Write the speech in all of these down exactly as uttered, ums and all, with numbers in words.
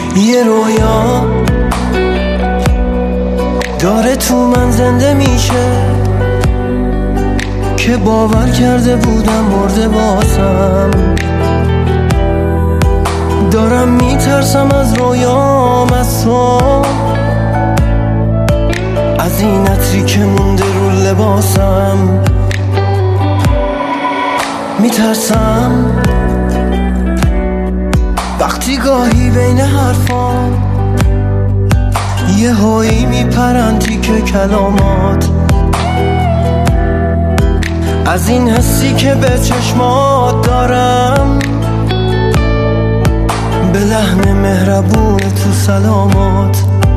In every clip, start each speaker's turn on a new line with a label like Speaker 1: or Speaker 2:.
Speaker 1: یه رویا داره تو من زنده میشه که باور کرده بودم مرده باسم. دارم میترسم از رویام، از تو، از این عطری که مونده رو لباسم. میترسم وقتی گاهی بین حرفام یه هایی میپرن تیکه کلامات، از این حسی که به چشمات دارم، به لحن مهربون تو سلامات.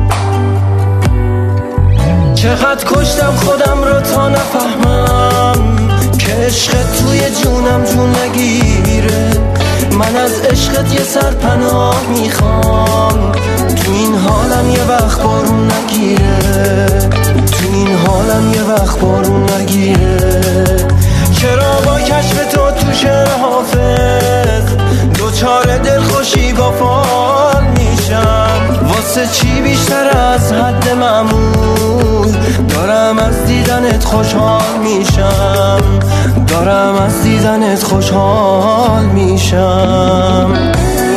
Speaker 1: چقدر کشتم خودم رو تا نفهمم که عشقت توی جونم جون نگیره. من از عشقت یه سرپناه میخوام، تو این حالم یه وقت بارون نگیره، تو این حالم یه وقت بارون نگیره. چرا با کشف تو تو شعر حافظ دوچار دلخوشی با فال میشم؟ واسه چی بیشتر از حد معمول دارم از دیدنت خوشحال میشم، دارم از دیدنت خوشحال میشم.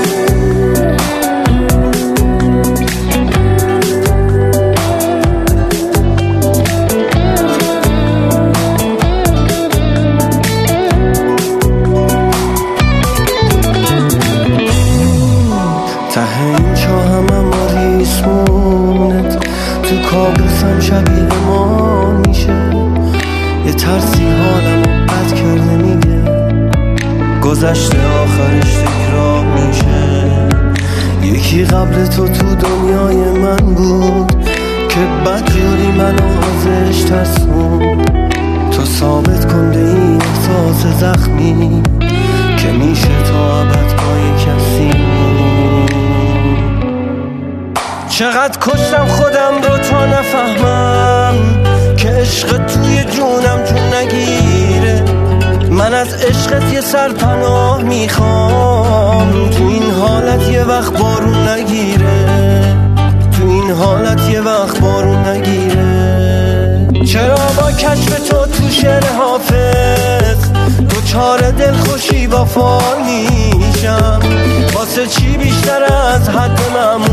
Speaker 1: ته این چاهم اما ریسمونت تو کابوسم شبیه ما میشه. یه ترسی حالمو بد کرده میگه گذشته آخرش تکرار میشه. یکی قبل تو تو دنیای من بود که بدجوری منو ازش ترسون. تو ثابت کن به این احساس زخمی که میشه تا ابد با یه کسی. چقدر کشتم خودم رو تا نفهمم که عشق توی جونم جون نگیره. من از عشقت یه سرپناه میخوام، تو این حالت یه وقت بارون نگیره، تو این حالت یه وقت بارون نگیره. چرا با کشف تو تو شعر حافظ دوچار دلخوشی با فال میشم؟ واسه چی بیشتر از حد معمول